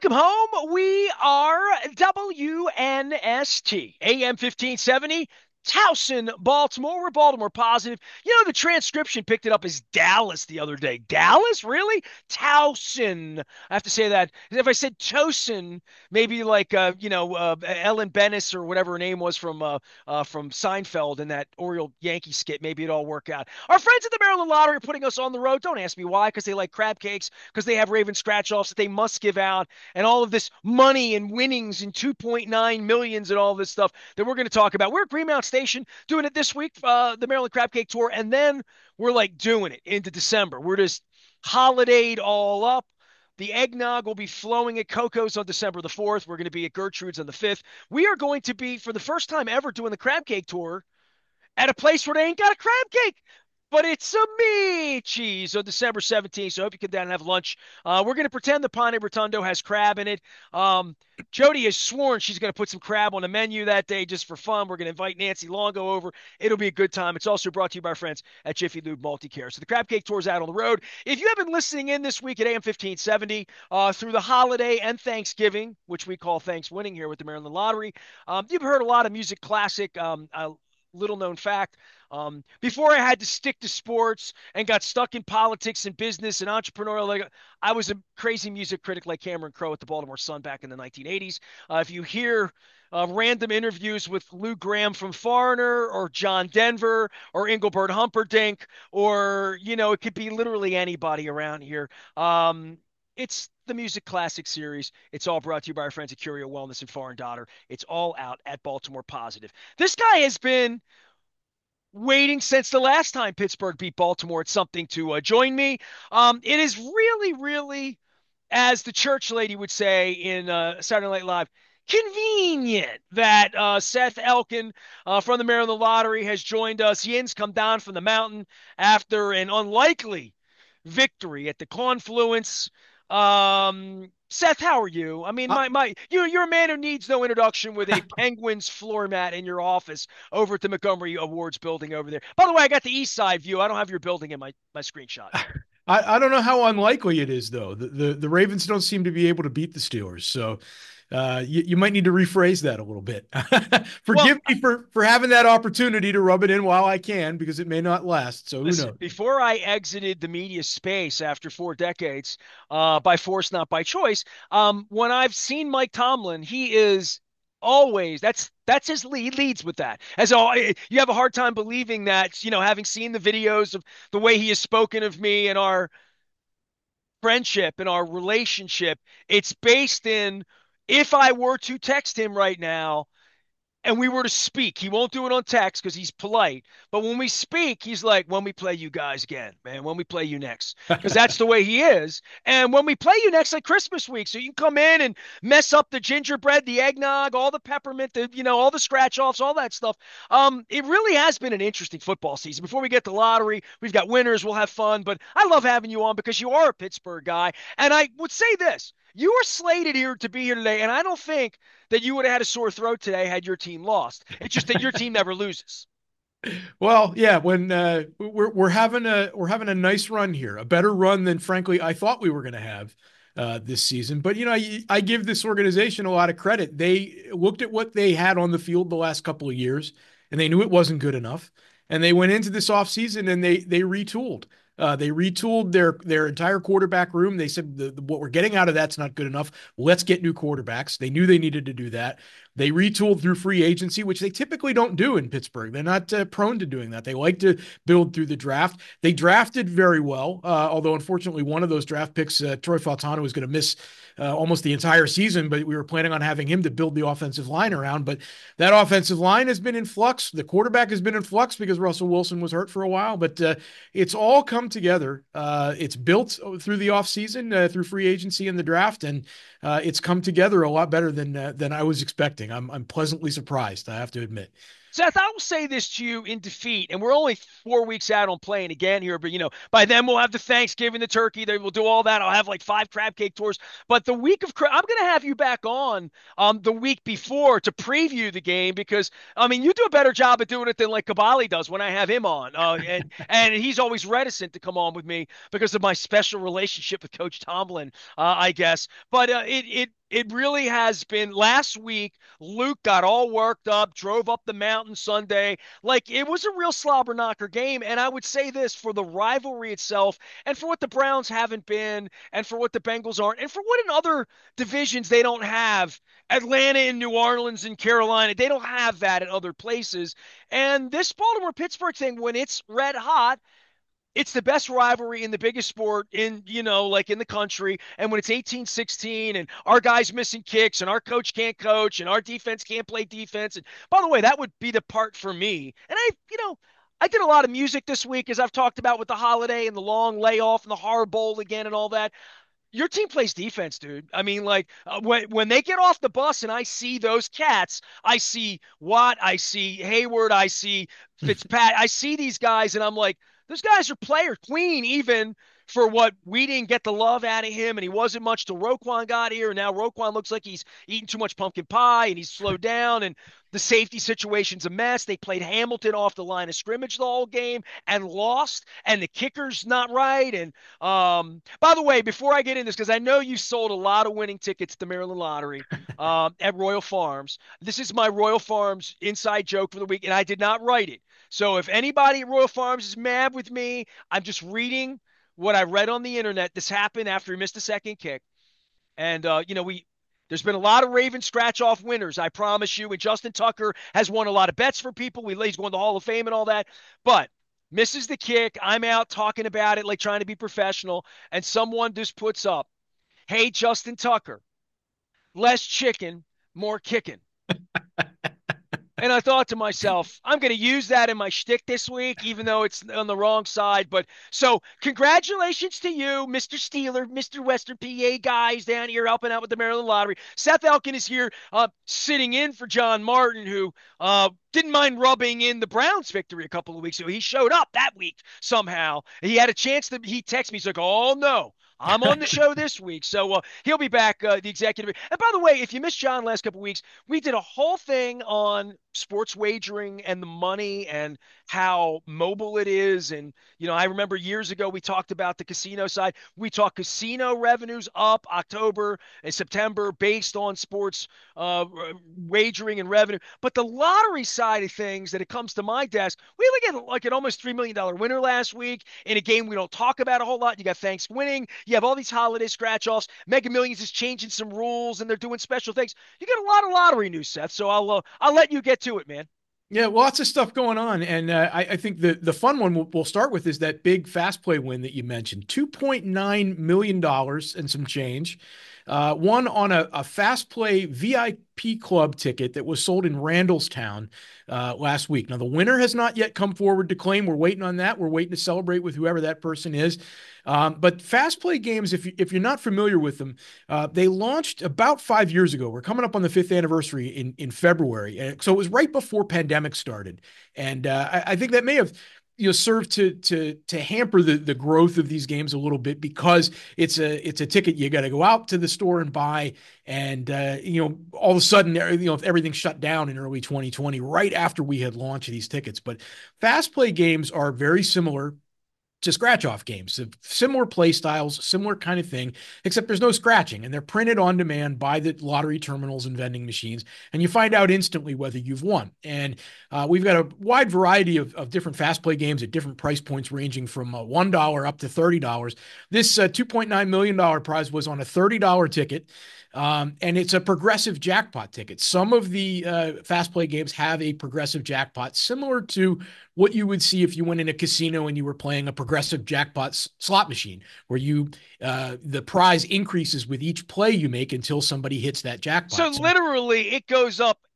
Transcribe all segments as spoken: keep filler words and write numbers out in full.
Welcome home. We are W N S T, A M fifteen seventy, Towson, Baltimore. We're Baltimore positive. You know, the transcription picked it up as Dallas the other day. Dallas? Really? Towson. I have to say that. If I said Towson, maybe like, uh, you know, uh, Ellen Bennis or whatever her name was from uh, uh, from Seinfeld in that Oriole Yankee skit, maybe it'd all work out. Our friends at the Maryland Lottery are putting us on the road. Don't ask me why, because they like crab cakes, because they have Raven scratch offs that they must give out, and all of this money and winnings and two point nine millions and all this stuff that we're going to talk about. We're at Greenmount Station doing it this week, uh, the Maryland Crab Cake Tour, and then we're like doing it into December. We're just holidayed all up. The eggnog will be flowing at Coco's on December the fourth. We're going to be at Gertrude's on the fifth. We are going to be, for the first time ever, doing the crab cake tour at a place where they ain't got a crab cake, but it's a me cheese on December seventeenth. So I hope you come down and have lunch. Uh, we're going to pretend the Pane Rotundo has crab in it. Um, Jody has sworn she's going to put some crab on the menu that day just for fun. We're going to invite Nancy Longo over. It'll be a good time. It's also brought to you by our friends at Jiffy Lube Multicare. So the Crab Cake Tour is out on the road. If you have been listening in this week at A M fifteen seventy uh, through the holiday and Thanksgiving, which we call Thanks Winning here with the Maryland Lottery, um, you've heard a lot of music classic. Um, uh, little known fact. Um, before I had to stick to sports and got stuck in politics and business and entrepreneurial, like, I was a crazy music critic like Cameron Crowe at the Baltimore Sun back in the nineteen eighties. Uh, if you hear uh, random interviews with Lou Graham from Foreigner or John Denver or Engelbert Humperdinck, or, you know, it could be literally anybody around here. Um, it's the Music Classic series. It's all brought to you by our friends at Curio Wellness and Foreign Daughter. It's all out at Baltimore Positive. This guy has been waiting since the last time Pittsburgh beat Baltimore at something to uh, join me. Um, it is really, really, as the church lady would say in uh, Saturday Night Live, convenient that uh, Seth Elkin uh, from the Maryland Lottery has joined us. Yin's come down from the mountain after an unlikely victory at the Confluence. Um, Seth, how are you? I mean, I, my my you you're a man who needs no introduction with a Penguins floor mat in your office over at the Montgomery Awards building over there. By the way, I got the east side view. I don't have your building in my my screenshot. I don't know how unlikely it is, though. The, the the Ravens don't seem to be able to beat the Steelers, so uh, you, you might need to rephrase that a little bit. Well, Forgive me for for having that opportunity to rub it in while I can, because it may not last. So who listen, knows? before I exited the media space after four decades, uh, by force, not by choice, um, when I've seen Mike Tomlin, he is always that's that's his lead. He leads with that. As all you have a hard time believing that, you know, having seen the videos of the way he has spoken of me and our friendship and our relationship, it's based in, if I were to text him right now and we were to speak, he won't do it on text because he's polite. But when we speak, he's like, when we play you guys again, man, when we play you next, because that's the way he is. And when we play you next, like Christmas week, so you can come in and mess up the gingerbread, the eggnog, all the peppermint, the, you know, all the scratch offs, all that stuff. Um, it really has been an interesting football season. Before we get to lottery, we've got winners, we'll have fun. But I love having you on because you are a Pittsburgh guy. And I would say this. You were slated here to be here today, and I don't think that you would have had a sore throat today had your team lost. It's just that your team never loses. Well, yeah, when uh, we're we're having a we're having a nice run here, a better run than frankly I thought we were going to have uh, this season. But you know, I, I give this organization a lot of credit. They looked at what they had on the field the last couple of years, and they knew it wasn't good enough. And they went into this offseason and they they retooled. Uh, they retooled their their entire quarterback room. They said the, the, what we're getting out of that's not good enough. Let's get new quarterbacks. They knew they needed to do that. They retooled through free agency, which they typically don't do in Pittsburgh. They're not uh, prone to doing that. They like to build through the draft. They drafted very well, uh, although unfortunately one of those draft picks, uh, Troy Fautanu, was going to miss uh, almost the entire season, but we were planning on having him to build the offensive line around. But that offensive line has been in flux. The quarterback has been in flux because Russell Wilson was hurt for a while, but uh, it's all come together. Uh, it's built through the offseason, uh, through free agency and the draft, and uh, it's come together a lot better than uh, than I was expecting. I'm I'm pleasantly surprised, I have to admit. Seth, I will say this to you in defeat, and we're only four weeks out on playing again here, but you know, by then we'll have the Thanksgiving, the turkey, they will do all that. I'll have like five crab cake tours. But the week of, I'm going to have you back on um the week before to preview the game because I mean you do a better job at doing it than like Kabali does when I have him on, uh, and and he's always reticent to come on with me because of my special relationship with Coach Tomlin, uh, I guess. But uh, it it it really has been. Last week, Luke got all worked up, drove up the mountain Sunday. Like, it was a real slobber knocker game. And I would say this for the rivalry itself, and for what the Browns haven't been, and for what the Bengals aren't, and for what in other divisions they don't have. Atlanta and New Orleans and Carolina, they don't have that at other places. And this Baltimore Pittsburgh thing, when it's red hot, it's the best rivalry in the biggest sport in, you know, like in the country. And when it's eighteen sixteen and our guys missing kicks and our coach can't coach and our defense can't play defense. And by the way, that would be the part for me. And I, you know, I did a lot of music this week, as I've talked about with the holiday and the long layoff and the Hard Bowl again and all that. Your team plays defense, dude. I mean, like uh, when when they get off the bus and I see those cats, I see Watt, I see Hayward, I see Fitzpat, I see these guys, and I'm like, those guys are players. Queen, even for what we didn't get the love out of him, and he wasn't much till Roquan got here. And now Roquan looks like he's eating too much pumpkin pie and he's slowed down. And the safety situation's a mess. They played Hamilton off the line of scrimmage the whole game and lost. And the kicker's not right. And um, by the way, before I get in this, because I know you sold a lot of winning tickets at the Maryland Lottery um, at Royal Farms. This is my Royal Farms inside joke for the week, and I did not write it. So if anybody at Royal Farms is mad with me, I'm just reading what I read on the internet. This happened after he missed a second kick. And, uh, you know, we there's been a lot of Raven scratch-off winners, I promise you. And Justin Tucker has won a lot of bets for people. He's won the Hall of Fame and all that. But misses the kick. I'm out talking about it, like trying to be professional. And someone just puts up, hey, Justin Tucker, less chicken, more kicking. And I thought to myself, I'm going to use that in my shtick this week, even though it's on the wrong side. But so congratulations to you, Mister Steeler, Mister Western P A guys down here helping out with the Maryland Lottery. Seth Elkin is here uh, sitting in for John Martin, who uh, didn't mind rubbing in the Browns victory a couple of weeks ago. He showed up that week somehow. He had a chance to, he texted me. He's like, oh, no. I'm on the show this week, so uh, he'll be back, uh, the executive. And by the way, if you missed John last couple of weeks, we did a whole thing on sports wagering and the money and how mobile it is. And, you know, I remember years ago we talked about the casino side. We talked casino revenues up October and September based on sports uh, wagering and revenue. But the lottery side of things, that it comes to my desk, we look at like an almost three million dollars winner last week in a game we don't talk about a whole lot. You got Thanksgiving. You have all these holiday scratch-offs. Mega Millions is changing some rules, and they're doing special things. You got a lot of lottery news, Seth, so I'll uh, I'll let you get to it, man. Yeah, lots of stuff going on. And uh, I, I think the, the fun one we'll, we'll start with is that big fast play win that you mentioned, two point nine million dollars and some change. Uh, one on a, a fast play V I P club ticket that was sold in Randallstown uh, last week. Now, the winner has not yet come forward to claim. We're waiting on that. We're waiting to celebrate with whoever that person is. Um, but fast play games, if, you, if you're not familiar with them, uh, they launched about five years ago. We're coming up on the fifth anniversary in, in February. And so it was right before pandemic started. And uh, I, I think that may have you know, serve to to to hamper the the growth of these games a little bit, because it's a it's a ticket you got to go out to the store and buy, and uh, you know all of a sudden you know everything shut down in early twenty twenty right after we had launched these tickets. But fast play games are very similar to scratch off games, similar play styles, similar kind of thing, except there's no scratching, and they're printed on demand by the lottery terminals and vending machines, and you find out instantly whether you've won. And uh, we've got a wide variety of, of different fast play games at different price points, ranging from uh, one dollar up to thirty dollars. This uh, two point nine million dollars prize was on a thirty dollars ticket. Um, and it's a progressive jackpot ticket. Some of the uh, fast play games have a progressive jackpot, similar to what you would see if you went in a casino and you were playing a progressive jackpot s- slot machine, where you uh, the prize increases with each play you make until somebody hits that jackpot. So So literally, it goes up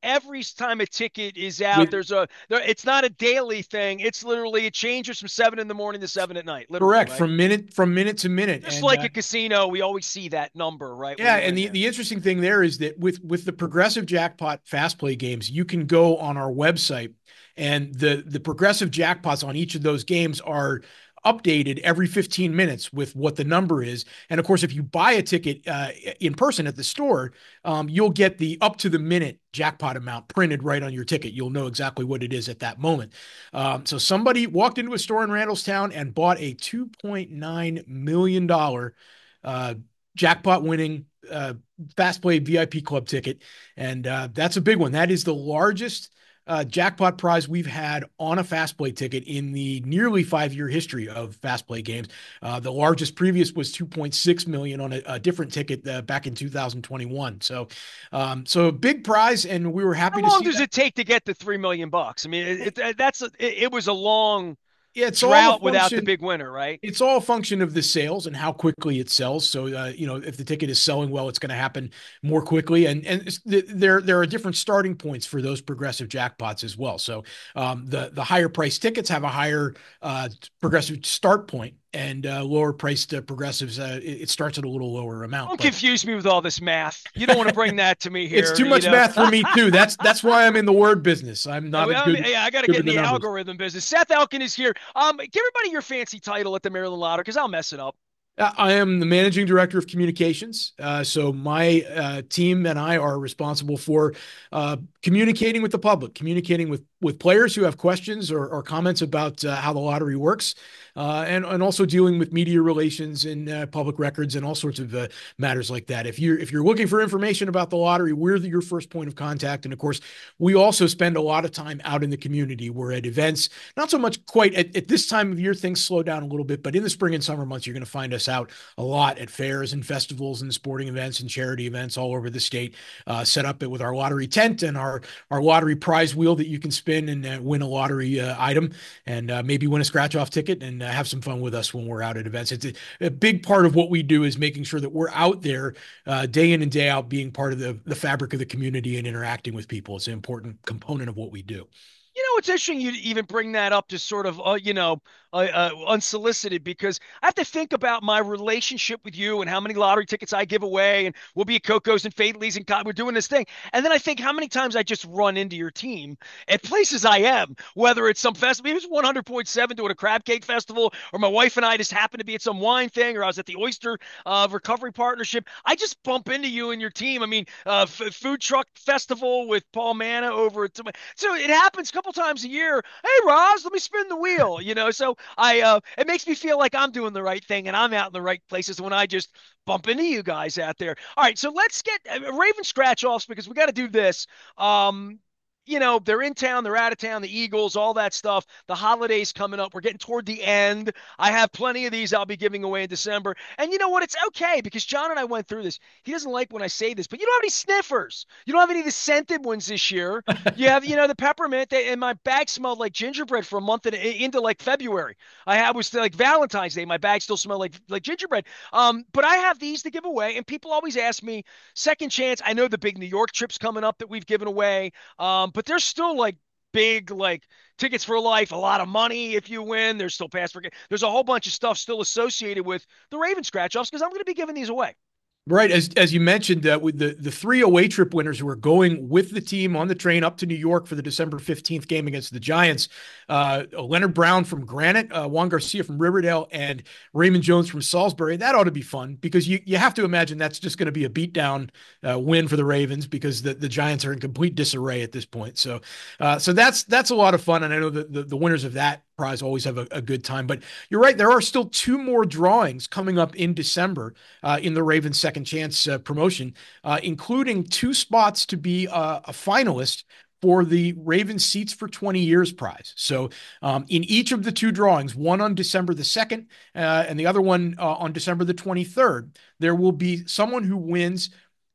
every time a ticket is out, With there's a there, it's not a daily thing. It's literally it changes from seven in the morning to seven at night, literally, correct right? from minute from minute to minute, Just and like uh, a casino, we always see that number, right, when yeah, you're and in the, there. the interesting thing there is that with with the progressive jackpot fast play games, you can go on our website, and the the progressive jackpots on each of those games are updated every fifteen minutes with what the number is. And of course, if you buy a ticket uh, in person at the store, um, you'll get the up to the minute jackpot amount printed right on your ticket. You'll know exactly what it is at that moment. Um, so somebody walked into a store in Randallstown and bought a two point nine million dollars uh, jackpot winning uh, fast play V I P club ticket. And uh, that's a big one. That is the largest uh, jackpot prize we've had on a fast play ticket in the nearly five year history of fast play games. Uh, the largest previous was two point six million on a, a different ticket uh, back in two thousand twenty-one. So, um, so a big prize, and we were happy How to long see does that. it take to get the three million bucks? I mean, it, it, that's a, it, it was a long Yeah, it's all a drought without the function. big winner, right? It's all a function of the sales and how quickly it sells. So, uh, you know, if the ticket is selling well, it's going to happen more quickly. And and there there are different starting points for those progressive jackpots as well. So, um, the the higher priced tickets have a higher uh, progressive start point, and uh, lower priced uh, progressives uh, it, it starts at a little lower amount. Don't But confuse me with all this math. You don't want to bring that to me it's here, too you much know. math for me too. That's that's why I'm in the word business. I'm not a I mean, good yeah, I got to good get with in the the numbers. algorithm business. Seth Elkin is here. Um, give everybody your fancy title at the Maryland Lottery because I'll mess it up. Uh, I am the managing director of communications. Uh, so my uh, team and I are responsible for uh, communicating with the public, communicating with with players who have questions or, or comments about uh, how the lottery works, uh, and and also dealing with media relations and uh, public records and all sorts of uh, matters like that. If you're if you're looking for information about the lottery, we're the, your first point of contact. And of course, we also spend a lot of time out in the community. We're at events, not so much quite at, at this time of year. Things slow down a little bit, but in the spring and summer months, you're going to find us out a lot at fairs and festivals and sporting events and charity events all over the state. Uh, set up it with our lottery tent and our our lottery prize wheel that you can spin and uh, win a lottery uh, item, and uh, maybe win a scratch off ticket, and uh, have some fun with us when we're out at events. It's a, a big part of what we do is making sure that we're out there uh, day in and day out, being part of the the fabric of the community and interacting with people. It's an important component of what we do. You know, it's interesting you even bring that up to sort of, uh, you know, uh, uh, unsolicited because I have to think about my relationship with you and how many lottery tickets I give away, and we'll be at Coco's and Fately's and we're doing this thing. And then I think how many times I just run into your team at places I am, whether it's some festival, maybe it's one hundred point seven doing a crab cake festival, or my wife and I just happen to be at some wine thing, or I was at the Oyster uh, Recovery Partnership. I just bump into you and your team. I mean, uh, f- food truck festival with Paul Manna over at, so it happens a couple times a year. Hey, Roz, let me spin the wheel. You know, so I uh, it makes me feel like I'm doing the right thing and I'm out in the right places when I just bump into you guys out there. All right, so let's get uh, Raven scratch offs because we got to do this. Um, you know, they're in town, they're out of town, the Eagles, all that stuff. The holidays coming up. We're getting toward the end. I have plenty of these I'll be giving away in December. And you know what? It's okay because John and I went through this. He doesn't like when I say this, but you don't have any sniffers. You don't have any of the scented ones this year. You have, you know, the peppermint, and my bag smelled like gingerbread for a month and into like February. I had was like Valentine's Day. My bag still smelled like like gingerbread. Um, but I have these to give away, and people always ask me second chance. I know the big New York trip's coming up that we've given away. Um, but there's still like big like tickets for life, a lot of money if you win. There's still pass for there's a whole bunch of stuff still associated with the Raven scratch offs because I'm going to be giving these away. Right, as as you mentioned, uh, with the the three away trip winners who are going with the team on the train up to New York for the December fifteenth game against the Giants, uh, Leonard Brown from Granite, uh, Juan Garcia from Riverdale, and Raymond Jones from Salisbury. That ought to be fun because you you have to imagine that's just going to be a beatdown uh, win for the Ravens because the, the Giants are in complete disarray at this point. So, uh, so that's that's a lot of fun, and I know that the, the winners of that prize always have a, a good time. But you're right, there are still two more drawings coming up in December uh, in the Ravens second chance uh, promotion, uh, including two spots to be a, a finalist for the Ravens Seats for twenty Years prize. So um, in each of the two drawings, one on December the second uh, and the other one uh, on December the twenty-third, there will be someone who wins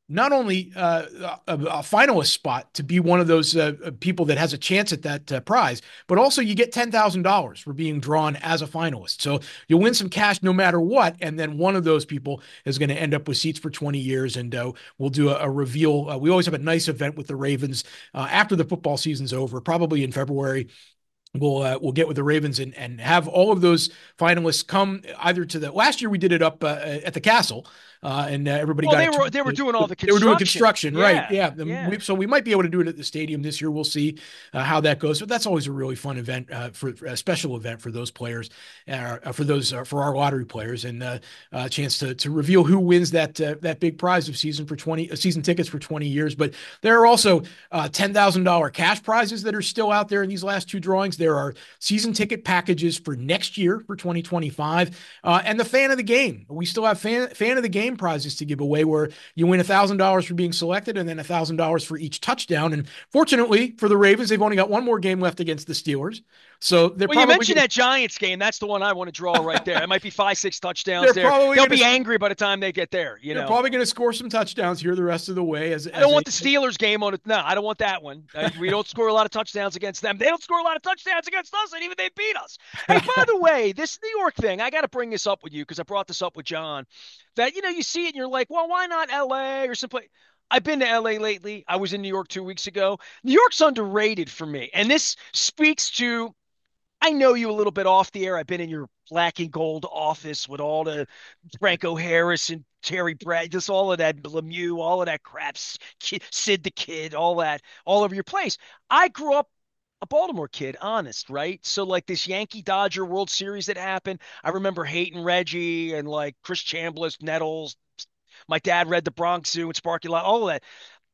not only uh, a, a finalist spot to be one of those uh, people that has a chance at that uh, prize, but also you get ten thousand dollars for being drawn as a finalist. So you'll win some cash no matter what. And then one of those people is going to end up with seats for twenty years. And uh, we'll do a, a reveal. Uh, we always have a nice event with the Ravens uh, after the football season's over, probably in February. We'll uh, we'll get with the Ravens and and have all of those finalists come either to the last year we did it up uh, at the Castle uh, and uh, everybody Well, got they a were chance they were to, doing all the they were doing construction. construction right Yeah, yeah yeah. we, so we might be able to do it at the stadium this year. We'll see uh, how that goes, but that's always a really fun event uh, for, for a special event for those players uh, for those uh, for our lottery players and uh, a chance to to reveal who wins that uh, that big prize of season for twenty uh, season tickets for twenty years. But there are also uh, ten thousand dollars cash prizes that are still out there in these last two drawings. There are season ticket packages for next year for twenty twenty-five. Uh, and the fan of the game. We still have fan, fan of the game prizes to give away where you win one thousand dollars for being selected and then one thousand dollars for each touchdown. And fortunately for the Ravens, they've only got one more game left against the Steelers. So they're Well, you probably mentioned gonna, that Giants game. That's the one I want to draw right there. It might be five, six touchdowns they're there. probably They'll going be to angry by the time they get there. You they're know, probably going to score some touchdowns here the rest of the way as, I as don't they want the Steelers game on it. No, I don't want that one. Uh, we don't score a lot of touchdowns against them. They don't score a lot of touchdowns against us, and even they beat us. Hey, by the way, this New York thing, I got to bring this up with you because I brought this up with John. That you know, you see it and you're like, well, why not L A or someplace? I've been to L A lately. I was in New York two weeks ago. New York's underrated for me, and this speaks to I know you a little bit off the air. I've been in your black and gold office with all the Franco Harris and Terry Brad, just all of that Lemieux, all of that crap, Sid the Kid, all that, all over your place. I grew up a Baltimore kid, honest, right? So like this Yankee Dodger World Series that happened, I remember hating Reggie and like Chris Chambliss, Nettles. My dad read the Bronx Zoo and Sparky Lot, all of that.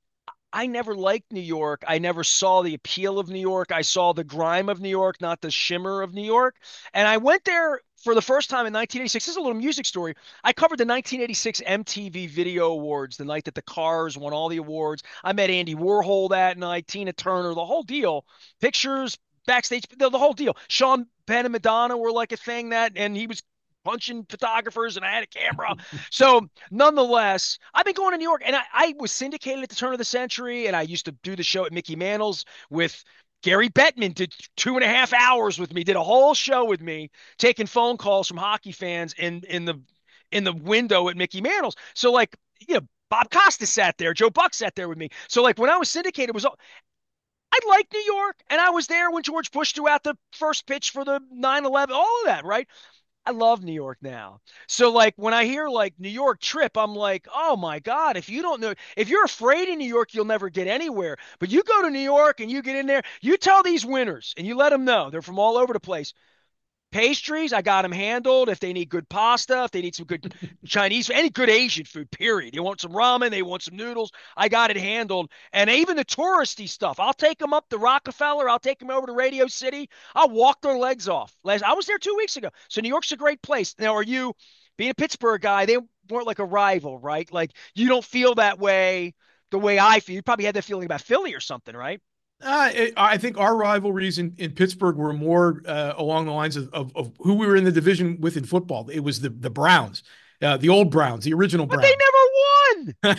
I never liked New York. I never saw the appeal of New York. I saw the grime of New York, not the shimmer of New York. And I went there for the first time in nineteen eighty-six. This is a little music story. I covered the nineteen eighty-six M T V Video Awards, the night that the Cars won all the awards. I met Andy Warhol that night, Tina Turner, the whole deal. Pictures, backstage, the, the whole deal. Sean Penn and Madonna were like a thing that, and he was punching photographers and I had a camera. So nonetheless, I've been going to New York and I, I was syndicated at the turn of the century and I used to do the show at Mickey Mantle's with Gary Bettman did two and a half hours with me, did a whole show with me, taking phone calls from hockey fans in in the in the window at Mickey Mantle's. So like, you know, Bob Costa sat there, Joe Buck sat there with me. So like when I was syndicated, it was all I like New York, and I was there when George Bush threw out the first pitch for the nine eleven, all of that, right? I love New York now. So like when I hear like New York trip, I'm like, oh my God, if you don't know, if you're afraid in New York, you'll never get anywhere. But you go to New York and you get in there, you tell these winners and you let them know they're from all over the place. Pastries, I got them handled. If they need good pasta, if they need some good Chinese, any good Asian food, period. They want some ramen, they want some noodles. I got it handled. And even the touristy stuff, I'll take them up to Rockefeller. I'll take them over to Radio City. I'll walk their legs off. Last, I was there two weeks ago. So New York's a great place. Now, are you, being a Pittsburgh guy, they weren't like a rival, right? Like you don't feel that way the way I feel. You probably had that feeling about Philly or something, right? Uh, it, I think our rivalries in, in Pittsburgh were more uh, along the lines of, of, of who we were in the division with in football. It was the the Browns, uh, the old Browns, the original But they Browns. never won.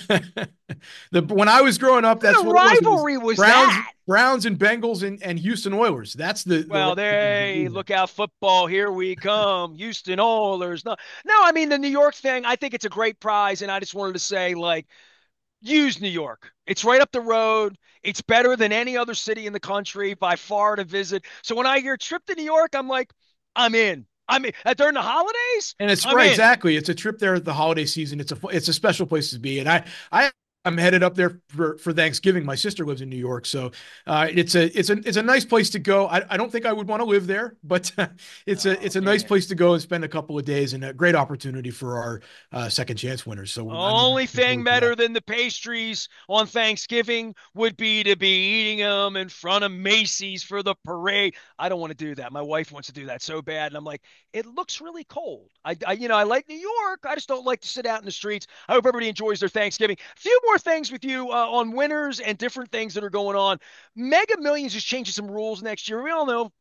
the when I was growing up, that's What what it was. It was rivalry was Browns, that? Browns and Bengals and, and Houston Oilers. That's the Well, they the look out football. Here we come. Houston Oilers. No, no, I mean, the New York thing, I think it's a great prize. And I just wanted to say, like, use New York. It's right up the road. It's better than any other city in the country by far to visit. So when I hear trip to New York, I'm like, I'm in. I'm in. Uh, During the holidays, And it's I'm right, in. exactly. It's a trip there at the holiday season. It's a it's a special place to be. And I I I'm headed up there for, for Thanksgiving. My sister lives in New York, so uh, it's a it's a it's a nice place to go. I, I don't think I would want to live there, but uh, it's a Oh, it's a nice man. place to go and spend a couple of days, and a great opportunity for our uh, second chance winners. So I'm Only looking thing forward to that. better than the pastries on Thanksgiving would be to be eating them in front of Macy's for the parade. I don't want to do that. My wife wants to do that so bad, and I'm like, it looks really cold. I, I, you know, I like New York. I just don't like to sit out in the streets. I hope everybody enjoys their Thanksgiving. A few more things with you uh, on winners and different things that are going on. Mega Millions is changing some rules next year. We all know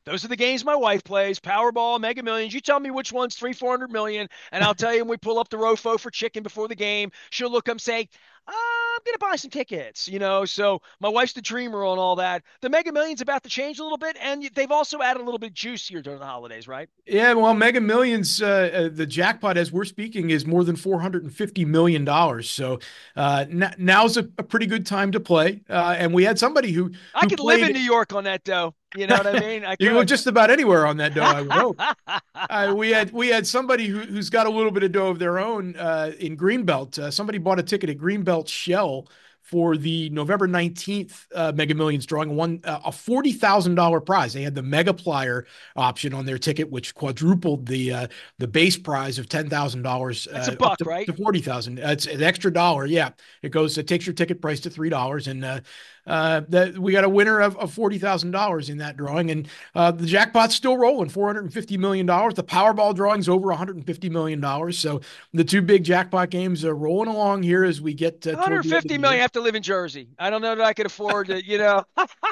Those are the games my wife plays. Powerball, Mega Millions. You tell me which one's three, four hundred million, and I'll tell you when we pull up the Rofo for chicken before the game. She'll look up and say, uh, I'm gonna buy some tickets, you know. So my wife's the dreamer and all that. The Mega Millions about to change a little bit, and they've also added a little bit juicier during the holidays, right? Yeah, well, Mega Millions, uh, uh, the jackpot as we're speaking is more than four hundred fifty million dollars. So uh, n now's a, a pretty good time to play. Uh, and we had somebody who I who could live in played. New York on that dough. You know what I mean? I You can go could. just about anywhere on that dough, I would hope. Uh, we had we had somebody who, who's got a little bit of dough of their own uh, in Greenbelt. Uh, somebody bought a ticket at Greenbelt Shell for the November nineteenth uh, Mega Millions drawing one uh, a forty thousand dollars prize. They had the Mega Plier option on their ticket, which quadrupled the uh, the base prize of ten thousand dollars That's a uh, up buck, to, right? to forty thousand dollars. Uh, it's an extra dollar. Yeah, it goes. It takes your ticket price to three dollars, and uh, uh, that we got a winner of, of forty thousand dollars in that drawing, and uh, the jackpot's still rolling, four hundred fifty million dollars. The Powerball drawing's over one hundred fifty million dollars. So the two big jackpot games are rolling along here as we get uh, toward the end of one hundred fifty the million year. have to live in Jersey. I don't know that I could afford to, you know.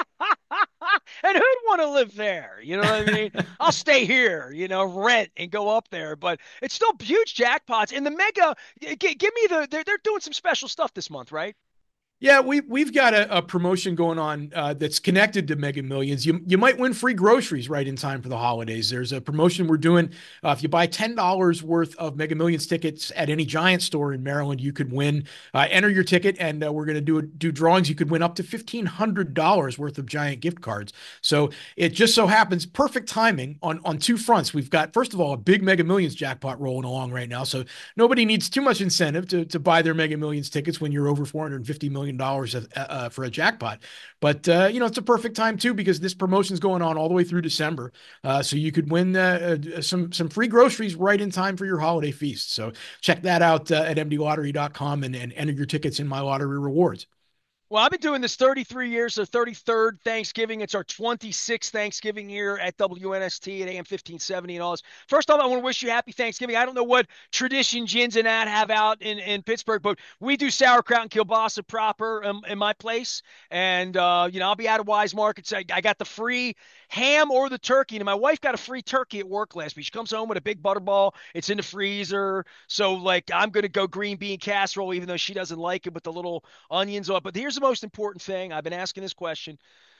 And who'd want to live there? You know what I mean? I'll stay here, you know, rent and go up there. But it's still huge jackpots. And the mega, g- give me the, they're, they're doing some special stuff this month, right? Yeah, we we've got a, a promotion going on uh, that's connected to Mega Millions. You you might win free groceries right in time for the holidays. There's a promotion we're doing. Uh, if you buy ten dollars worth of Mega Millions tickets at any Giant store in Maryland, you could win. Uh, enter your ticket, and uh, we're going to do do drawings. You could win up to fifteen hundred dollars worth of Giant gift cards. So it just so happens perfect timing on on two fronts. We've got first of all a big Mega Millions jackpot rolling along right now, so nobody needs too much incentive to to buy their Mega Millions tickets when you're over four hundred fifty million dollars uh, for a jackpot. But uh, you know, it's a perfect time too because this promotion's going on all the way through December, uh, so you could win uh, uh, some some free groceries right in time for your holiday feast. So check that out uh, at m d lottery dot com and, and enter your tickets in My Lottery Rewards. Well, I've been doing this thirty-three years, so thirty-third Thanksgiving. It's our twenty-sixth Thanksgiving here at W N S T at A M fifteen seventy and all this. First off, I want to wish you happy Thanksgiving. I don't know what tradition Jins and that have out in, in Pittsburgh, but we do sauerkraut and kielbasa proper um, in my place. And, uh, you know, I'll be out of Wise Markets. I, I got the free ham or the turkey. And my wife got a free turkey at work last week. She comes home with a big butterball. It's in the freezer. So, like, I'm going to go green bean casserole, even though she doesn't like it with the little onions on. But here's the most important thing. I've been asking this question.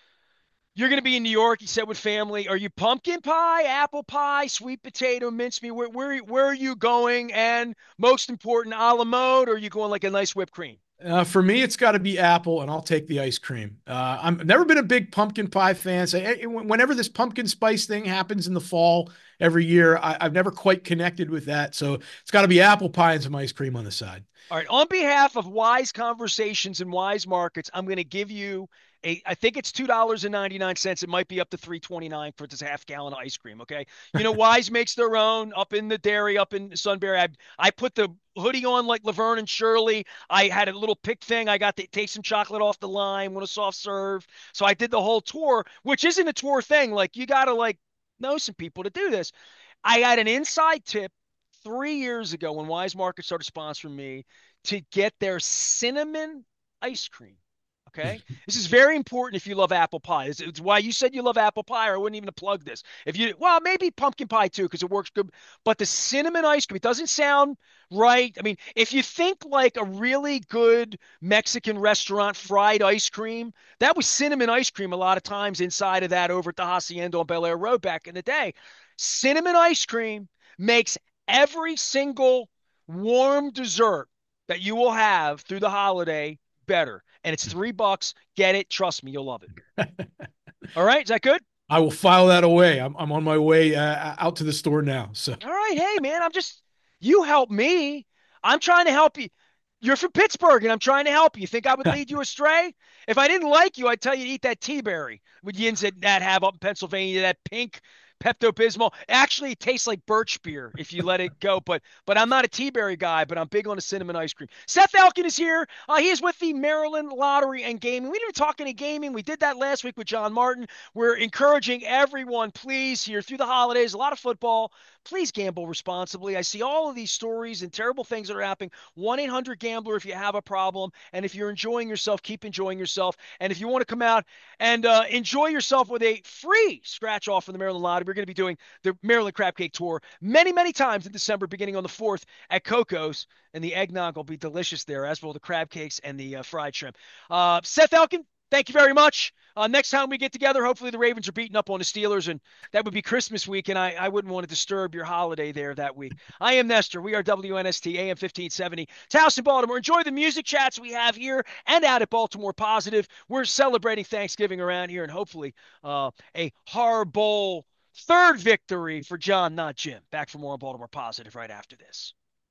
You're going to be in New York, you said, with family. Are you pumpkin pie, apple pie, sweet potato, mincemeat? Where, where, where are you going? And most important, a la mode, or are you going like a nice whipped cream? Uh, for me, it's got to be apple, and I'll take the ice cream. Uh, I'm I've never been a big pumpkin pie fan. So eh, whenever this pumpkin spice thing happens in the fall every year, I, I've never quite connected with that. So it's got to be apple pie and some ice cream on the side. All right. On behalf of Wise Conversations and Wise Markets, I'm going to give you a, I think it's two dollars and ninety-nine cents. It might be up to three twenty-nine for this half gallon of ice cream. Okay. You know, Wise makes their own up in the dairy, up in Sunbury. I, I put the hoodie on like Laverne and Shirley. I had a little pick thing. I got to take some chocolate off the line, want a soft serve. So I did the whole tour, which isn't a tour thing. Like you got to like know some people to do this. I had an inside tip three years ago when Wise Market started sponsoring me to get their cinnamon ice cream. Okay. This is very important if you love apple pie. It's, it's why you said you love apple pie, or I wouldn't even have plugged this. If you, well, maybe pumpkin pie too, because it works good. But the cinnamon ice cream, it doesn't sound right. I mean, if you think like a really good Mexican restaurant fried ice cream, that was cinnamon ice cream a lot of times inside of that over at the Hacienda on Bel Air Road back in the day. Cinnamon ice cream makes every single warm dessert that you will have through the holiday better. And it's three bucks. Get it. Trust me, you'll love it. All right. Is that good? I will file that away. I'm I'm on my way uh, out to the store now. So All right. Hey, man, I'm just, you help me. I'm trying to help you. You're from Pittsburgh and I'm trying to help you. You think I would lead you astray? If I didn't like you, I'd tell you to eat that tea berry with yins that, that have up in Pennsylvania, that pink Pepto Bismol. Actually, it tastes like birch beer if you let it go. But but I'm not a tea berry guy, but I'm big on the cinnamon ice cream. Seth Elkin is here. Uh, he is with the Maryland Lottery and Gaming. We didn't even talk any gaming. We did that last week with John Martin. We're encouraging everyone, please, here through the holidays, a lot of football. please gamble responsibly. I see all of these stories and terrible things that are happening. one eight hundred gambler if you have a problem. And if you're enjoying yourself, keep enjoying yourself. And if you want to come out and uh, enjoy yourself with a free scratch off from the Maryland Lottery, we're going to be doing the Maryland Crab Cake Tour many, many times in December, beginning on the fourth at Coco's. And the eggnog will be delicious there, as will the crab cakes and the uh, fried shrimp. Uh, Seth Elkin, thank you very much. Uh, next time we get together, hopefully the Ravens are beating up on the Steelers, and that would be Christmas week, and I, I wouldn't want to disturb your holiday there that week. I am Nestor. We are W N S T, A M fifteen seventy, Towson, Baltimore. Enjoy the music chats we have here and out at Baltimore Positive. We're celebrating Thanksgiving around here, and hopefully uh, a Harbowl third victory for John, not Jim. Back for more on Baltimore Positive right after this.